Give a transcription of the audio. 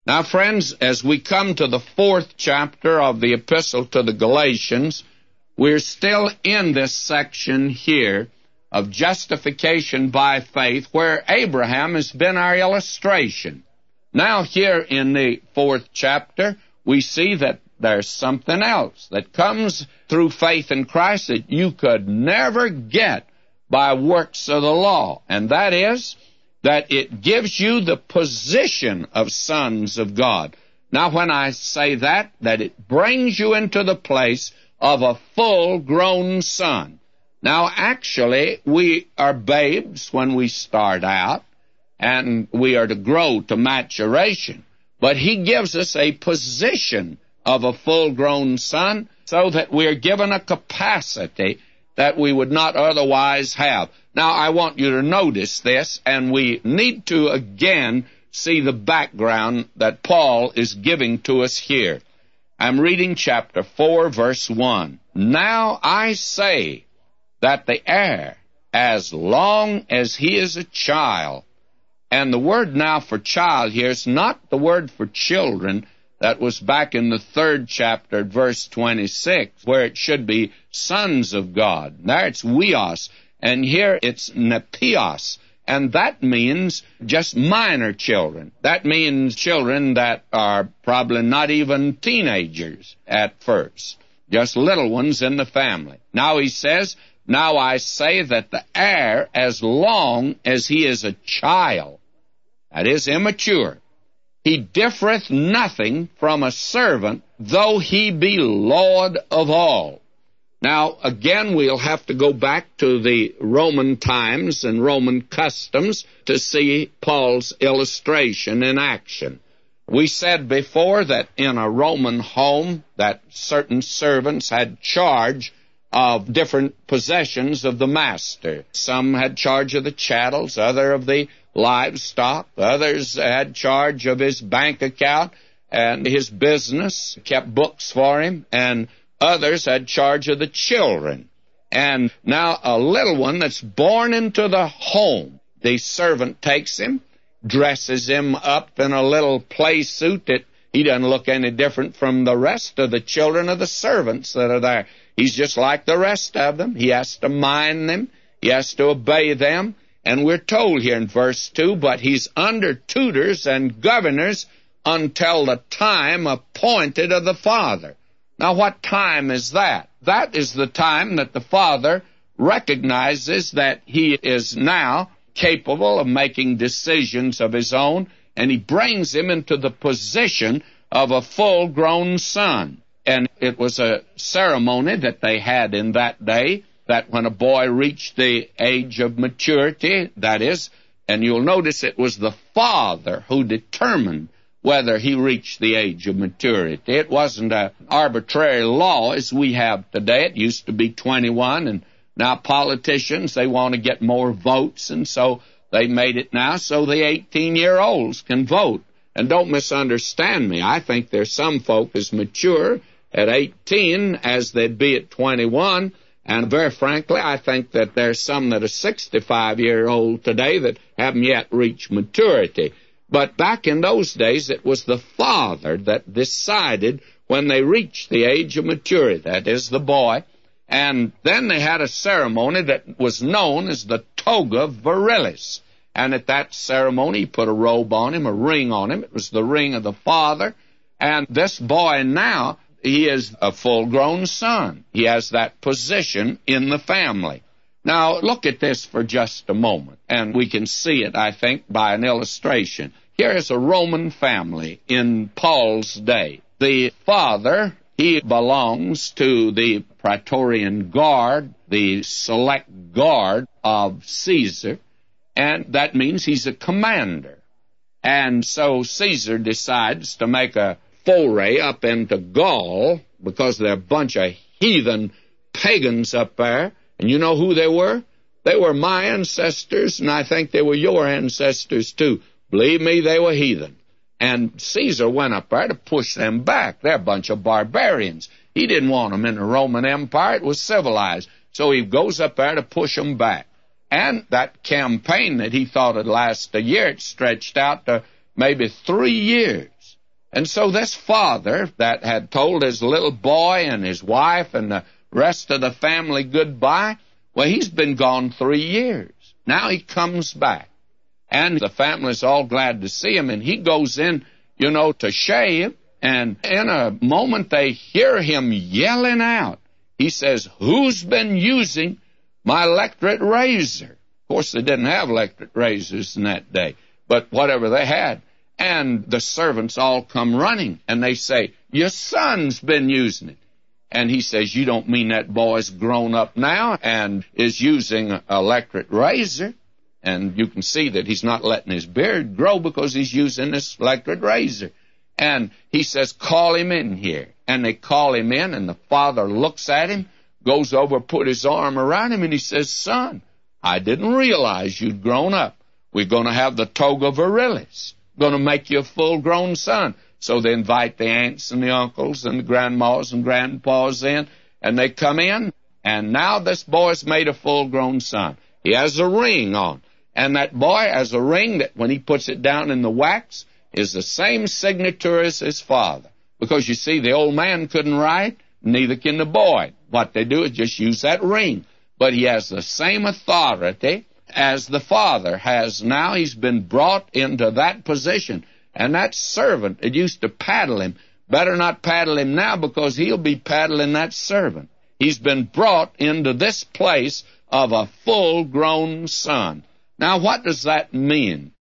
Now, friends, as we come to the 4th chapter of the Epistle to the Galatians, we're still in this section here of justification by faith, where Abraham has been our illustration. Now, here in the 4th chapter, we see that there's something else that comes through faith in Christ that you could never get by works of the law, and that is that it gives you the position of sons of God. Now, when I say that it brings you into the place of a full-grown son. Now, actually, we are babes when we start out, and we are to grow to maturation. But he gives us a position of a full-grown son so that we are given a capacity that we would not otherwise have. Now, I want you to notice this, and we need to again see the background that Paul is giving to us here. I'm reading chapter 4, verse 1. Now I say that the heir, as long as he is a child, and the word now for child here is not the word for children that was back in the 3rd chapter, verse 26, where it should be sons of God. There it's weos, and here it's nepios, and that means just minor children. That means children that are probably not even teenagers at first, just little ones in the family. Now he says, now I say that the heir, as long as he is a child, that is immature, he differeth nothing from a servant, though he be Lord of all. Now, again, we'll have to go back to the Roman times and Roman customs to see Paul's illustration in action. We said before that in a Roman home that certain servants had charge of different possessions of the master. Some had charge of the chattels, other of the livestock, others had charge of his bank account and his business, kept books for him, and others had charge of the children. And now a little one that's born into the home, the servant takes him, dresses him up in a little play suit that he doesn't look any different from the rest of the children of the servants that are there. He's just like the rest of them. He has to mind them. He has to obey them. And we're told here in verse 2, but he's under tutors and governors until the time appointed of the Father. Now, what time is that? That is the time that the Father recognizes that he is now capable of making decisions of his own, and he brings him into the position of a full-grown son. And it was a ceremony that they had in that day, that when a boy reached the age of maturity, that is, and you'll notice it was the father who determined whether he reached the age of maturity. It wasn't an arbitrary law as we have today. It used to be 21, and now politicians, they want to get more votes, and so they made it now so the 18-year-olds can vote. And don't misunderstand me. I think there's some folk as mature at 18 as they'd be at 21, and very frankly, I think that there's some that are 65-year-old today that haven't yet reached maturity. But back in those days, it was the father that decided when they reached the age of maturity, that is, the boy. And then they had a ceremony that was known as the toga virilis. And at that ceremony, he put a robe on him, a ring on him. It was the ring of the father. And this boy now, he is a full-grown son. He has that position in the family. Now, look at this for just a moment, and we can see it, I think, by an illustration. Here is a Roman family in Paul's day. The father, he belongs to the Praetorian Guard, the select guard of Caesar, and that means he's a commander. And so Caesar decides to make a foray up into Gaul, because they're a bunch of heathen pagans up there. And you know who they were? They were my ancestors, and I think they were your ancestors too. Believe me, they were heathen. And Caesar went up there to push them back. They're a bunch of barbarians. He didn't want them in the Roman Empire. It was civilized. So he goes up there to push them back. And that campaign that he thought would last a year, it stretched out to maybe 3 years. And so this father that had told his little boy and his wife and the rest of the family goodbye, well, he's been gone 3 years. Now he comes back. And the family's all glad to see him, and he goes in, to shave, and in a moment they hear him yelling out. He says, "Who's been using my electric razor?" Of course, they didn't have electric razors in that day, but whatever they had. And the servants all come running, and they say, "Your son's been using it." And he says, "You don't mean that boy's grown up now and is using an electric razor?" And you can see that he's not letting his beard grow because he's using this electric razor. And he says, "Call him in here." And they call him in, and the father looks at him, goes over, put his arm around him, and he says, "Son, I didn't realize you'd grown up. We're going to have the toga virilis. Going to make you a full-grown son." So they invite the aunts and the uncles and the grandmas and grandpas in, and they come in, and now this boy's made a full-grown son. He has a ring on, and that boy has a ring that when he puts it down in the wax is the same signature as his father. Because, you see, the old man couldn't write, neither can the boy. What they do is just use that ring. But he has the same authority as the father has now. He's been brought into that position. And that servant that used to paddle him, better not paddle him now because he'll be paddling that servant. He's been brought into this place of a full-grown son. Now, what does that mean?